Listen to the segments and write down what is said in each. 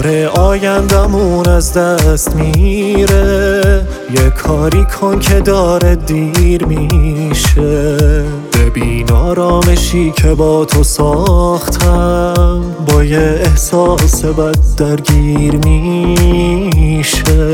داره آیندمون از دست میره، یه کاری کن که داره دیر میشه. ببین آرامشی که با تو ساختم با یه احساس بد درگیر میشه.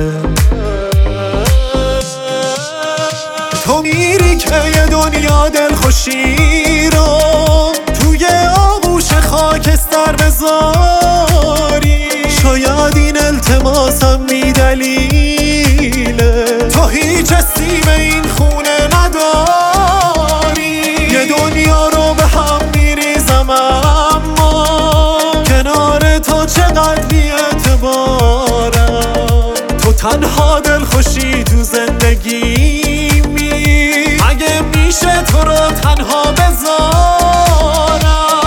تو میری که یه دنیا دلخوشی رو توی آغوش خاکستر بذاری. شاید این التماسم بی دلیله، تو هیچ حسی به این خونه نداری. یه دنیا رو به هم میریزم اما کنار تو چقدر بی اعتبارم. تو تنها دلخوشی تو زندگیمی، اگه میشه تو رو تنها بذارم.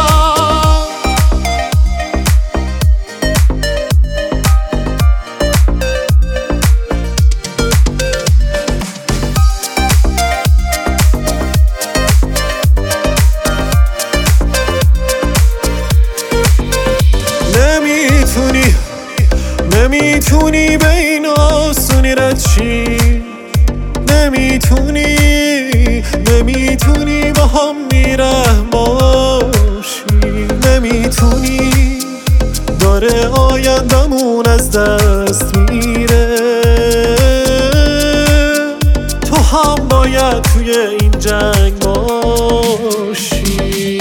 نمیتونی به این آسونی رد چی، نمیتونی با هم میرحم باشی. نمیتونی، داره آیندمون از دست میره. تو هم باید توی این جنگ باشی.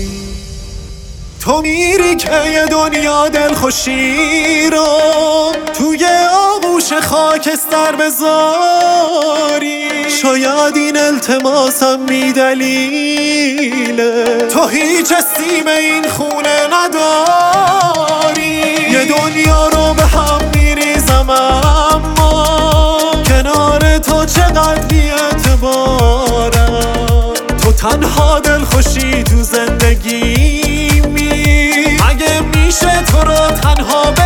تو میری که یه دنیا دلخوشی رو توی آغوش خاکستر بذاری. شاید این التماسم بی دلیله، تو هیچ حسی به این خونه نداری. یه دنیا رو به هم میریزم اما کنار تو چقدر بی اعتبارم. تو تنها دلخوشی تو زندگیمی، اگه میشه تو رو تنها